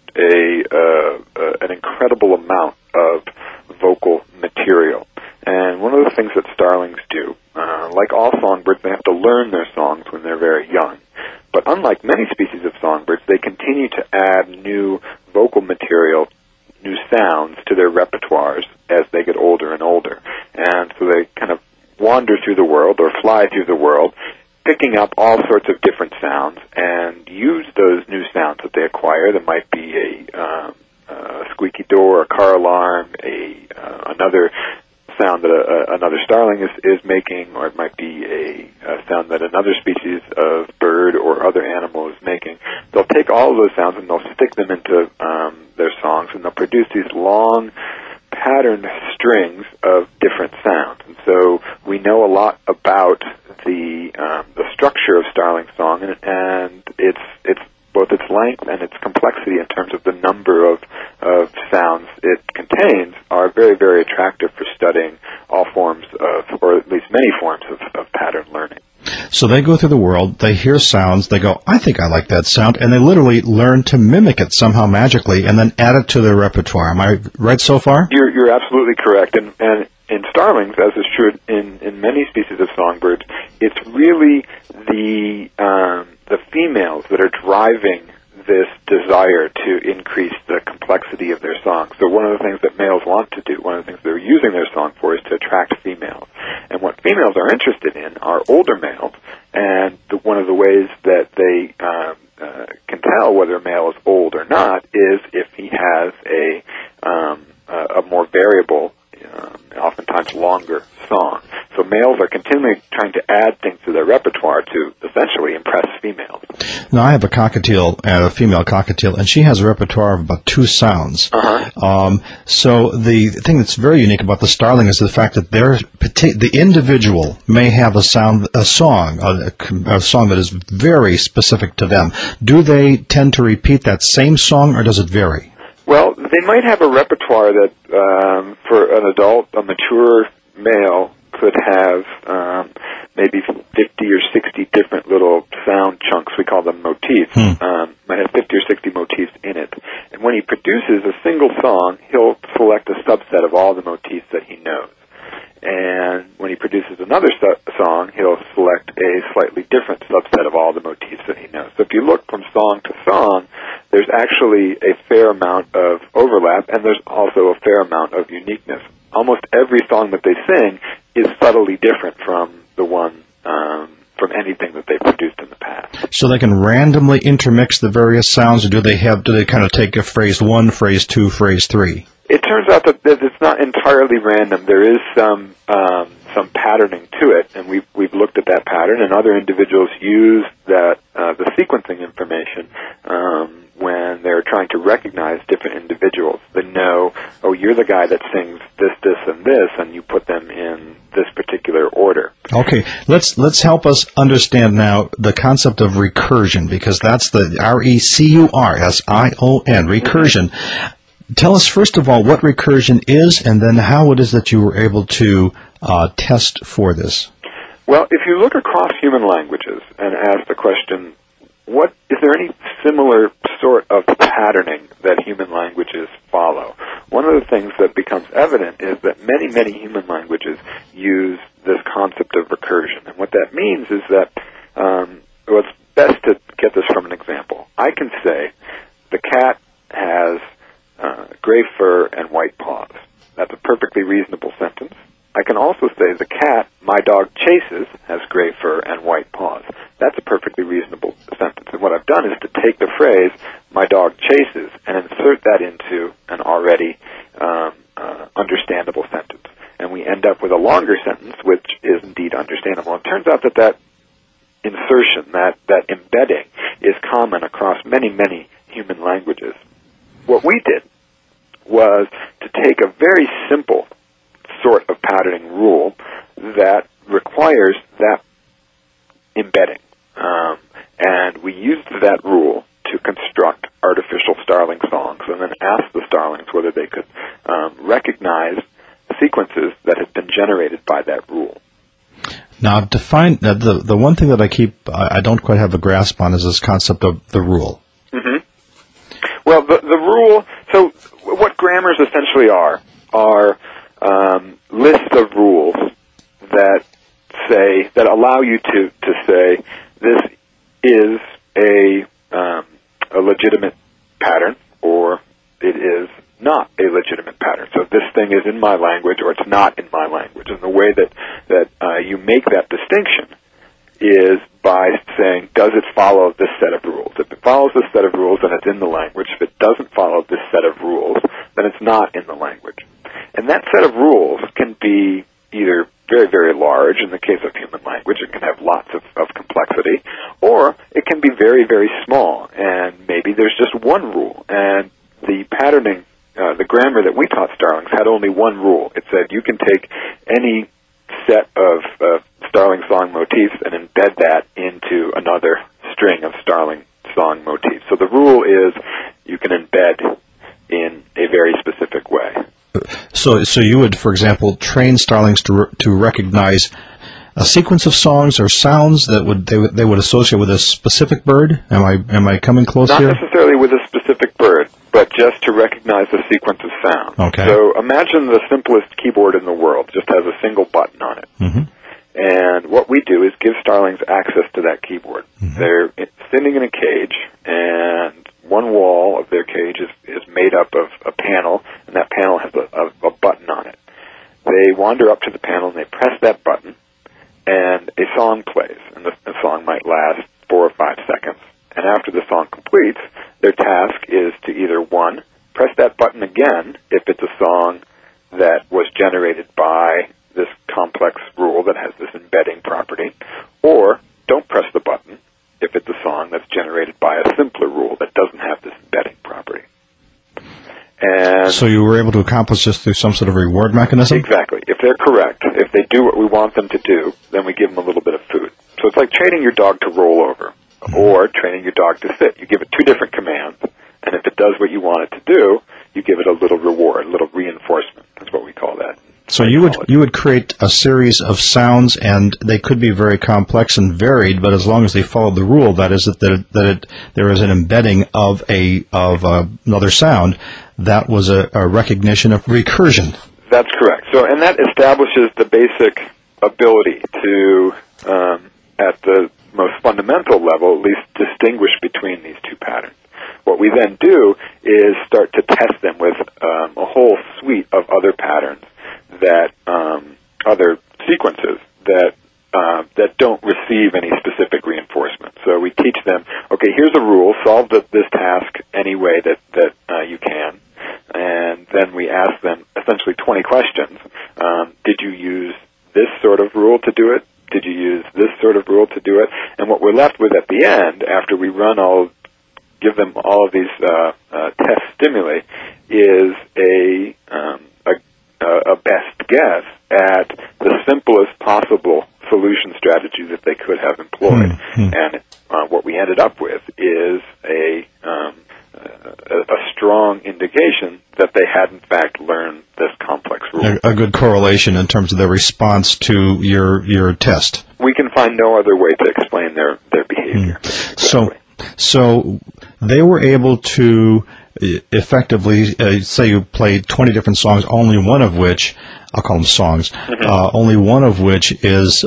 an incredible amount of vocal material. And one of the things that starlings do, like all songbirds, they have to learn their songs when they're very young. But unlike many species of songbirds, they continue to add new vocal material, new sounds to their repertoires as they get older and older. And so they kind of wander through the world or fly through the world, picking up all sorts of different sounds and use those new sounds that they acquire. There might be a squeaky door, a car alarm, another sound that another starling is making, or it might be a sound that another species of bird or other animal is making. They'll take all of those sounds and they'll stick them into their songs, and they'll produce these long patterned strings of different sounds. And so we know a lot about the structure of starling song, and it's both its length and its complexity in terms of the number of sounds it contains are very, very attractive for studying all forms of, or at least many forms of pattern learning. So they go through the world, they hear sounds, they go, I think I like that sound, and they literally learn to mimic it somehow magically and then add it to their repertoire. Am I right so far? You're absolutely correct. And in starlings, as is true in many species of songbirds, it's really the females that are driving this desire to increase the complexity of their song. So one of the things that males want to do, one of the things they're using their song for, is to attract females. And what females are interested in are older males, and one of the ways that they can tell whether a male is old or not is if he has a more variable, oftentimes longer song. So males are continually trying to add things to their repertoire to essentially impress females. Now, I have a cockatiel, a female cockatiel, and she has a repertoire of about 2 sounds. So the thing that's very unique about the starling is the fact that the individual may have a song that is very specific to them. Do they tend to repeat that same song, or does it vary? Well, they might have a repertoire that, for an adult, a mature male could have maybe 50 or 60 different little sound chunks. We call them motifs. Might have 50 or 60 motifs in it. And when he produces a single song, he'll select a subset of all the motifs that he knows. And when he produces another song, he'll select a slightly different subset of all the motifs that he knows. So if you look from song to song, there's actually a fair amount of overlap, and there's also a fair amount of uniqueness. Almost every song that they sing is subtly different from the one from anything that they've produced in the past. So they can randomly intermix the various sounds, or do they kind of take a phrase 1, phrase 2, phrase 3? It turns out that it's not entirely random. There is some patterning to it, and we've looked at that pattern, and other individuals use the sequencing information when they're trying to recognize different individuals. They know, oh, you're the guy that sings this, and this, and you put them in this particular order. Okay, let's help us understand now the concept of recursion, because that's the recursion, recursion. Tell us, first of all, what recursion is, and then how it is that you were able to test for this. Well, if you look across human languages and ask the question, is there any similar sort of patterning that human languages follow? One of the things that becomes evident is that many, many human languages use this concept of recursion. And what that means is that, it's best to get this from an example. I can say, the cat has gray fur and white paws. That's a perfectly reasonable sentence. I can also say the cat my dog chases has gray fur and white paws. That's a perfectly reasonable sentence. And what I've done is to take the phrase my dog chases and insert that into already understandable sentence. And we end up with a longer sentence, which is indeed understandable. It turns out that insertion, that embedding, is common across many, many human languages. What we did was to take a very simple sort of patterning rule that requires that embedding. And we used that rule to construct artificial starling songs and then asked the starlings whether they could recognize sequences that had been generated by that rule. Now, define the one thing that I don't quite have a grasp on is this concept of the rule. Mm-hmm. Well, the rule, so what grammars essentially are lists of rules that allow you to say this is a legitimate pattern, or it is not a legitimate pattern. So this thing is in my language, or it's not in my language. And the way that you make that distinction is by saying, does it follow this set of rules? If it follows this set of rules, then it's in the language. If it doesn't follow this set of rules, then it's not in the language. And that set of rules can be either very, very large. In the case of human language, it can have lots of complexity, or it can be very, very small, and maybe there's just one rule. And the patterning, the grammar that we taught starlings had only one rule. It said you can take any set of starling song motifs and embed that into another string of starling song motifs. So the rule is you can embed in a very specific way. So you would, for example, train starlings to recognize a sequence of songs or sounds that they would associate with a specific bird. Am I coming close here? Not necessarily with a specific bird, but just to recognize a sequence of sound. Okay. So imagine the simplest keyboard in the world just has a single button on it. Mm-hmm. And what we do is give starlings access to that keyboard. Mm-hmm. They're sitting in a cage, and one wall of their cage is made up of a panel, and that panel has a button on it. They wander up to the panel, and they press that button, and a song plays. And the song might last 4 or 5 seconds. And after the song completes, their task is to either, one, press that button again if it's a song that was generated by this complex rule that has this embedding property, or don't press the button if it's a song that's generated by a simpler rule that doesn't have this embedding property. And so you were able to accomplish this through some sort of reward mechanism? Exactly. If they're correct, if they do what we want them to do, then we give them a little bit of food. So it's like training your dog to roll over, or training your dog to sit. You give it 2 different commands, and if it does what you want it to do, you give it a little reward, a little reinforcement. That's what we call that. So you would create a series of sounds, and they could be very complex and varied, but as long as they follow the rule, that is there is an embedding of another sound, that was a recognition of recursion. That's correct. So, and that establishes the basic ability to, at the most fundamental level, at least distinguish between these two patterns. What we then do is start to test them with a whole suite of other patterns that other sequences that don't receive any specific reinforcement. So we teach them, okay, here's a rule, solve this task any way that you can, and then we ask them essentially 20 questions. Did you use this sort of rule to do it? Did you use this sort of rule to do it? And what we're left with at the end, after we give them all of these test stimuli, is a best guess at the simplest possible solution strategy that they could have employed. Mm-hmm. And what we ended up with is a strong indication that they had in fact learned this complex rule. A good correlation in terms of their response to your test. We can find no other way to explain their behavior. Exactly. So they were able to effectively, say you played 20 different songs, only one of which, I'll call them songs, mm-hmm. Only one of which is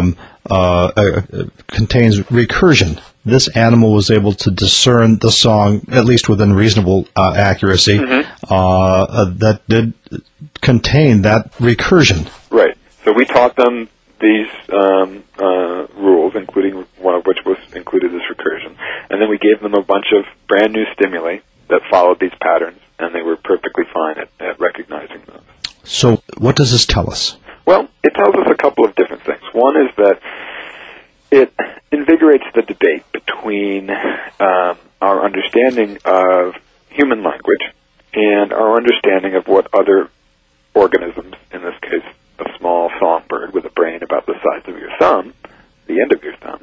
contains recursion. This animal was able to discern the song, at least within reasonable accuracy, mm-hmm. That did contain that recursion. Right. So we taught them these rules, including one of which was included as recursion, and then we gave them a bunch of brand new stimuli that followed these patterns, and they were perfectly fine at recognizing those. So what does this tell us? Well, it tells us a couple of different things. One is that it invigorates the debate between our understanding of human language and our understanding of what other organisms, in this case a small songbird with a brain about the size of your thumb, the end of your thumb,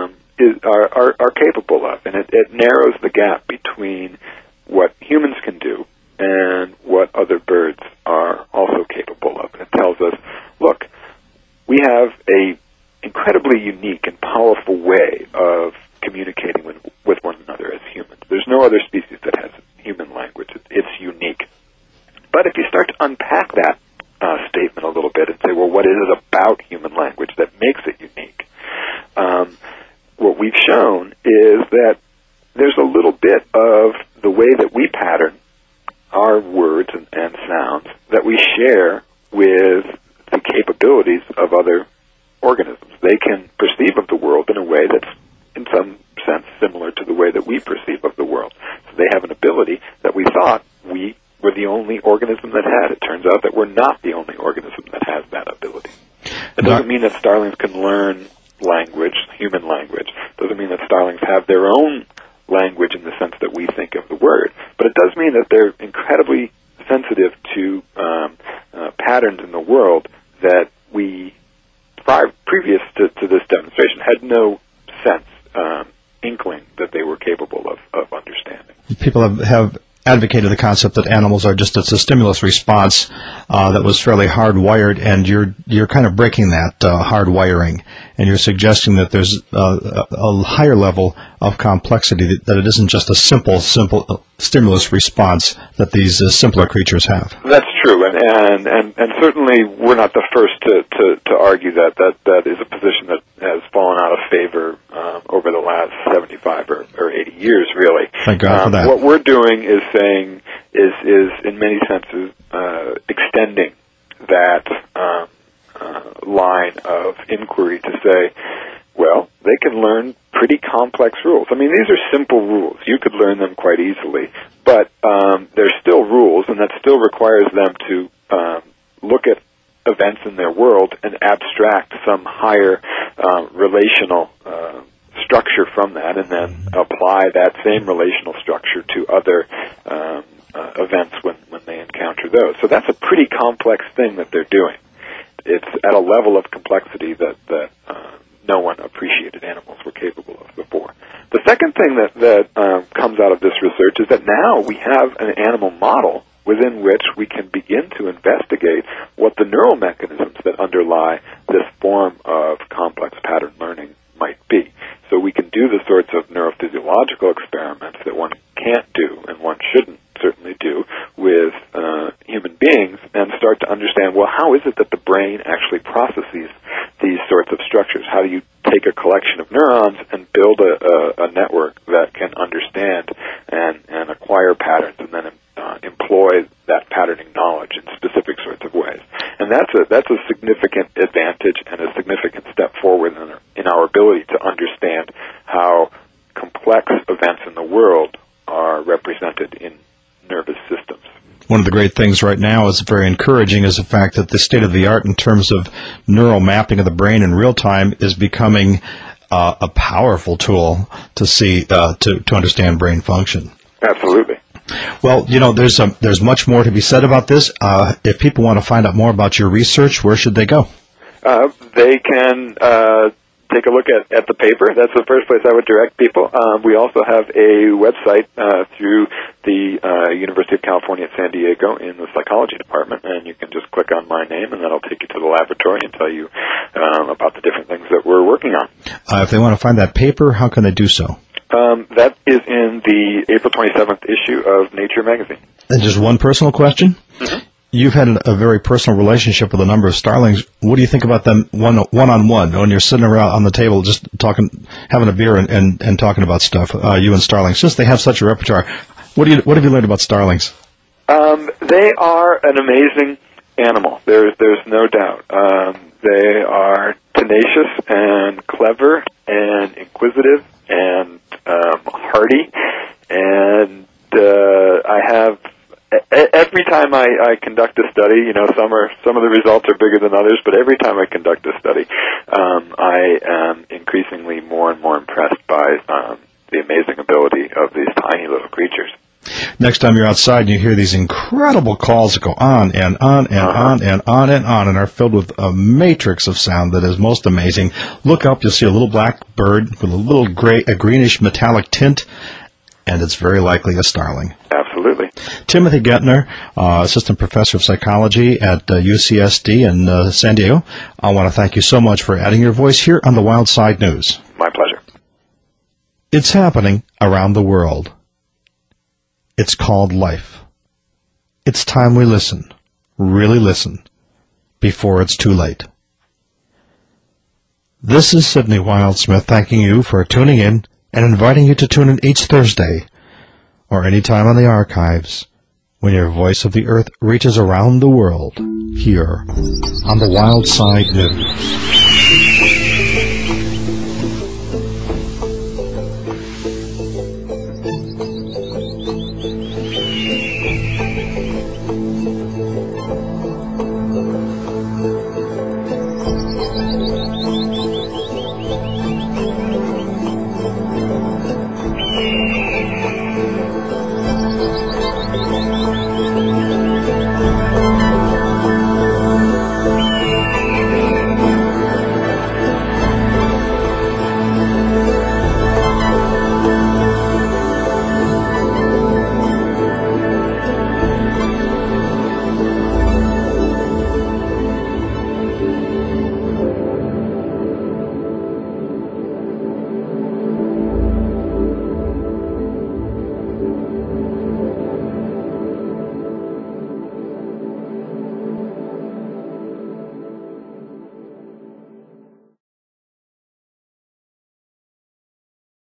are capable of. And it narrows the gap between what humans can do and what other birds are also capable of. And it tells us, look, we have a incredibly unique and powerful way of communicating with one another as humans. There's no other species that has human language. It's unique. But if you start to unpack that statement a little bit and say, well, what is it about human language that makes it unique? What we've shown is that there's a little bit of the way that we pattern our words and sounds that we share with the capabilities of other organisms. They can perceive of the world in a way that's, in some sense, similar to the way that we perceive of the world. So they have an ability that we thought we were the only organism that had. It turns out that we're not the only organism that has that ability. It doesn't mean that starlings can learn language, human language. It doesn't mean that starlings have their own language in the sense that we think of the word. But it does mean that they're incredibly sensitive to patterns in the world that we, previous to this demonstration, had no sense, inkling that they were capable of understanding. People have advocated the concept that animals are just, it's a stimulus response that was fairly hardwired, and you're kind of breaking that hardwiring, and you're suggesting that there's a higher level of complexity, that it isn't just a simple stimulus response that these simpler creatures have. That's true, and certainly we're not the first to argue that. That is a position that has fallen out of favor over the last 75 or 80 years, really. Thank God for that. What we're doing is saying is in many senses extending that line of inquiry to say, well, they can learn pretty complex rules. I mean, these are simple rules. You could learn them quite easily, but they're still rules, and that still requires them to look at events in their world and abstract some higher relational structure from that, and then apply that same relational structure to other events when they encounter those. So that's a pretty complex thing that they're doing. It's at a level of complexity that no one appreciated animals were capable of before. The second thing that comes out of this research is that now we have an animal model within which we can begin to investigate what the neural mechanisms that underlie this form of complex pattern learning might be. So we can do the sorts of neurophysiological experiments that one can't do and one shouldn't certainly do with human beings, and start to understand, well, how is it that the brain actually processes these sorts of structures? How do you take a collection of neurons and build a network that can understand and acquire patterns, and then employ that patterning knowledge in specific sorts of ways? And that's a significant advantage and a significant step forward in our ability to understand how complex events in the world are represented in nervous systems. One of the great things right now is very encouraging is the fact that the state of the art in terms of neural mapping of the brain in real time is becoming a powerful tool to see to understand brain function. Absolutely. Well, there's much more to be said about this. If people want to find out more about your research, where should they go? They can take a look at the paper. That's the first place I would direct people. We also have a website through the University of California at San Diego in the psychology department, and you can just click on my name, and that'll take you to the laboratory and tell you about the different things that we're working on. If they want to find that paper, how can they do so? That is in the April 27th issue of Nature magazine. And just one personal question? Mm-hmm. You've had a very personal relationship with a number of starlings. What do you think about them one-on-one when you're sitting around on the table just talking, having a beer and talking about stuff, you and starlings, since they have such a repertoire? What have you learned about starlings? They are an amazing animal. There's no doubt. They are tenacious and clever and inquisitive and hardy, and I have every time I conduct a study, some of the results are bigger than others, but every time I conduct a study, I am increasingly more and more impressed by the amazing ability of these tiny little creatures. Next time you're outside and you hear these incredible calls that go on and on and on and on and on and are filled with a matrix of sound that is most amazing, look up, you'll see a little black bird with a little a greenish metallic tint, and it's very likely a starling. Absolutely. Timothy Gettner, Assistant Professor of Psychology at UCSD in San Diego, I want to thank you so much for adding your voice here on the Wild Side News. My pleasure. It's happening around the world. It's called life. It's time we listen, really listen, before it's too late. This is Sidney Wildsmith thanking you for tuning in and inviting you to tune in each Thursday or any time on the archives when your voice of the earth reaches around the world here on the Wild Side News.